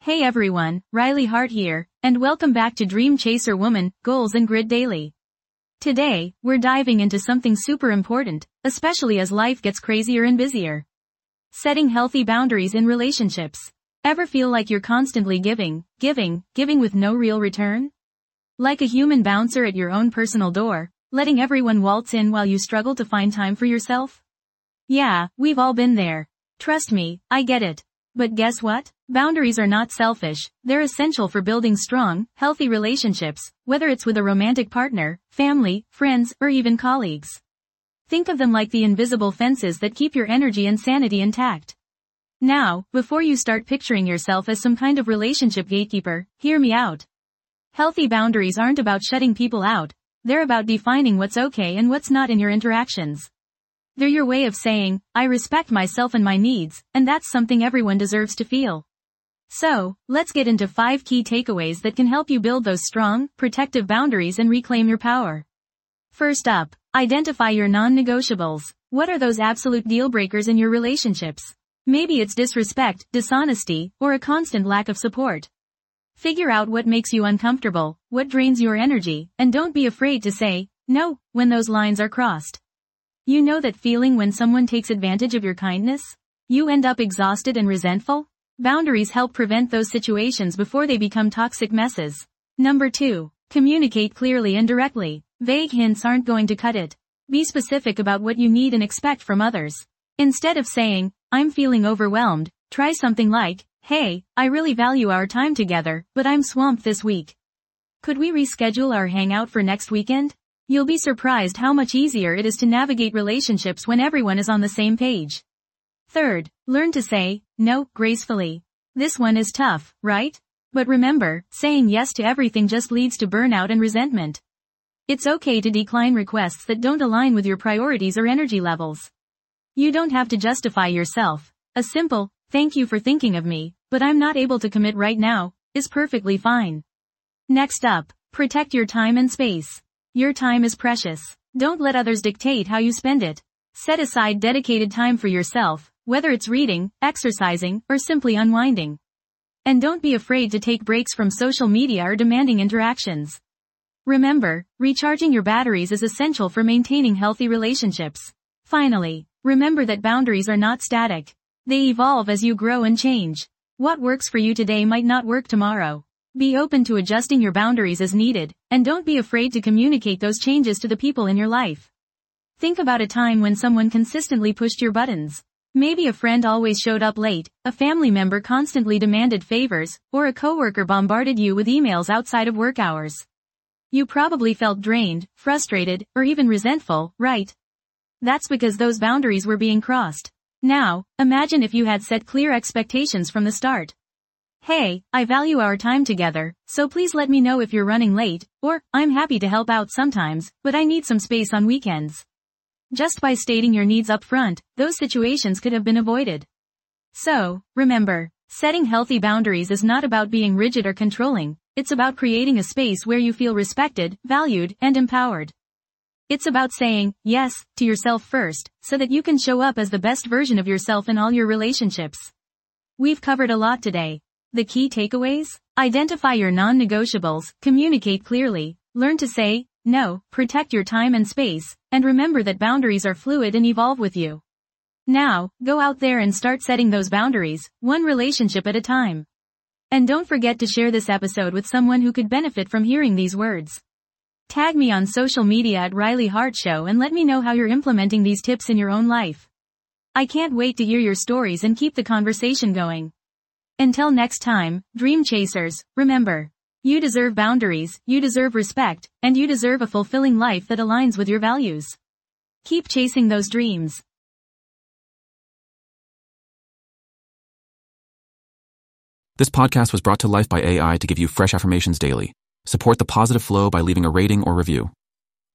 Hey everyone, Riley Hart here, and welcome back to Dream Chaser Woman, Goals and Grit Daily. Today, we're diving into something super important, especially as life gets crazier and busier. Setting healthy boundaries in relationships. Ever feel like you're constantly giving with no real return? Like a human bouncer at your own personal door, letting everyone waltz in while you struggle to find time for yourself? Yeah, we've all been there. Trust me, I get it. But guess what? Boundaries are not selfish, they're essential for building strong, healthy relationships, whether it's with a romantic partner, family, friends, or even colleagues. Think of them like the invisible fences that keep your energy and sanity intact. Now, before you start picturing yourself as some kind of relationship gatekeeper, hear me out. Healthy boundaries aren't about shutting people out, they're about defining what's okay and what's not in your interactions. They're your way of saying, I respect myself and my needs, and that's something everyone deserves to feel. So, let's get into 5 key takeaways that can help you build those strong, protective boundaries and reclaim your power. First up, identify your non-negotiables. What are those absolute deal breakers in your relationships? Maybe it's disrespect, dishonesty, or a constant lack of support. Figure out what makes you uncomfortable, what drains your energy, and don't be afraid to say, no, when those lines are crossed. You know that feeling when someone takes advantage of your kindness? You end up exhausted and resentful? Boundaries help prevent those situations before they become toxic messes. Number 2. Communicate clearly and directly. Vague hints aren't going to cut it. Be specific about what you need and expect from others. Instead of saying, I'm feeling overwhelmed, try something like, hey, I really value our time together, but I'm swamped this week. Could we reschedule our hangout for next weekend? You'll be surprised how much easier it is to navigate relationships when everyone is on the same page. Third, learn to say no gracefully. This one is tough, right? But remember, saying yes to everything just leads to burnout and resentment. It's okay to decline requests that don't align with your priorities or energy levels. You don't have to justify yourself. A simple, thank you for thinking of me, but I'm not able to commit right now, is perfectly fine. Next up, protect your time and space. Your time is precious. Don't let others dictate how you spend it. Set aside dedicated time for yourself, whether it's reading, exercising, or simply unwinding. And don't be afraid to take breaks from social media or demanding interactions. Remember, recharging your batteries is essential for maintaining healthy relationships. Finally, remember that boundaries are not static. They evolve as you grow and change. What works for you today might not work tomorrow. Be open to adjusting your boundaries as needed, and don't be afraid to communicate those changes to the people in your life. Think about a time when someone consistently pushed your buttons. Maybe a friend always showed up late, a family member constantly demanded favors, or a coworker bombarded you with emails outside of work hours. You probably felt drained, frustrated, or even resentful, right? That's because those boundaries were being crossed. Now, imagine if you had set clear expectations from the start. Hey, I value our time together, so please let me know if you're running late, or, I'm happy to help out sometimes, but I need some space on weekends. Just by stating your needs up front, those situations could have been avoided. So, remember, setting healthy boundaries is not about being rigid or controlling, it's about creating a space where you feel respected, valued, and empowered. It's about saying, yes, to yourself first, so that you can show up as the best version of yourself in all your relationships. We've covered a lot today. The key takeaways? Identify your non-negotiables, communicate clearly, learn to say no, protect your time and space, and remember that boundaries are fluid and evolve with you. Now, go out there and start setting those boundaries, one relationship at a time. And don't forget to share this episode with someone who could benefit from hearing these words. Tag me on social media at Riley Hart Show and let me know how you're implementing these tips in your own life. I can't wait to hear your stories and keep the conversation going. Until next time, Dream Chasers, remember, you deserve boundaries, you deserve respect, and you deserve a fulfilling life that aligns with your values. Keep chasing those dreams. This podcast was brought to life by AI to give you fresh affirmations daily. Support the positive flow by leaving a rating or review.